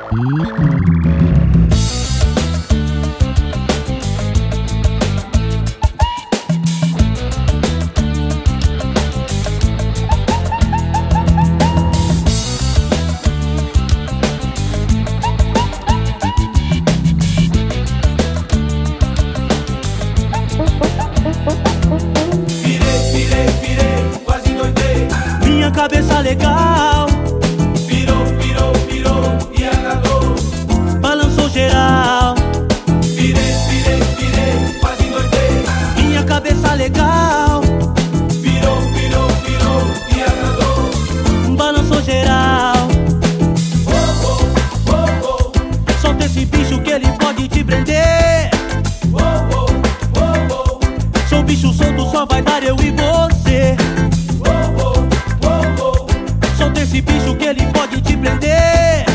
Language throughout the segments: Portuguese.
Cabeça legal, virou e agarrou, balançou geral. Virei, quase endoidei. Minha cabeça legal, Virou e agarrou, balançou geral. Solta esse bicho que ele pode te prender. Sou bicho solto, só vai dar eu e você. Solta esse bicho que ele pode te prender.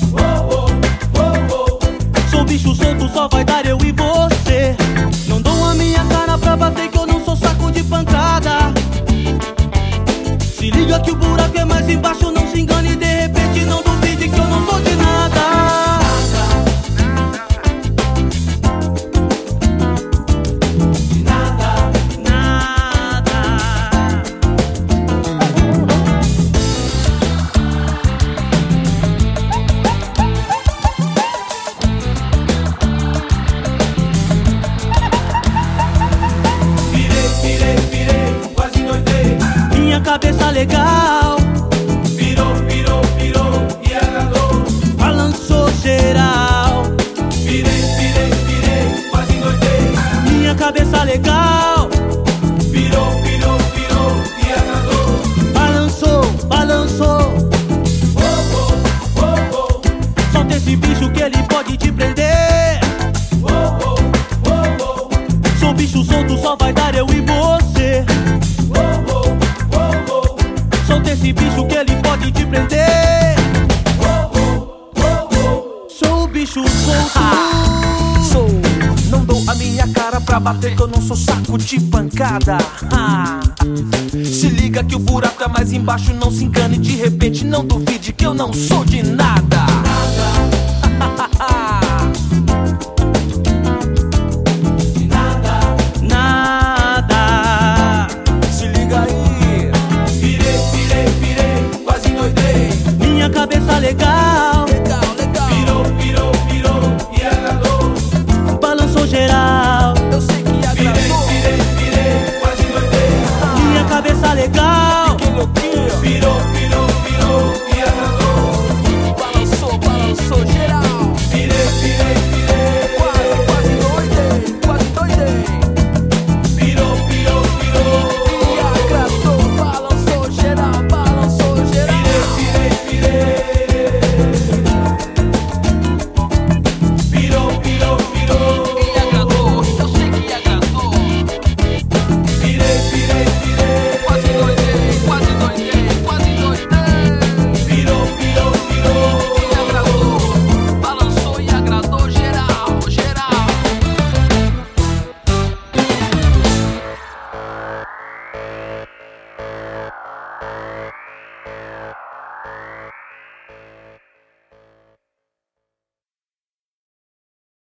Sou bicho solto, só vai dar eu e você. Não dou a minha cara pra bater que eu não sou saco de pancada. Se liga que o buraco é mais embaixo, não se engane, de repente não duvide que eu não sou de nada. Cabeça legal, virou e agarrou, balançou geral. Virei, quase endoidei. Minha cabeça legal, Virou e agarrou, balançou. Solta esse bicho que ele pode te prender. Sou bicho solto, só vai dar eu e você. Solta esse bicho que ele pode te prender. Sou o bicho solto. Sou, não dou a minha cara pra bater que eu não sou saco de pancada. Se liga que o buraco é mais embaixo, não se engane, de repente não duvide que eu não sou de nada.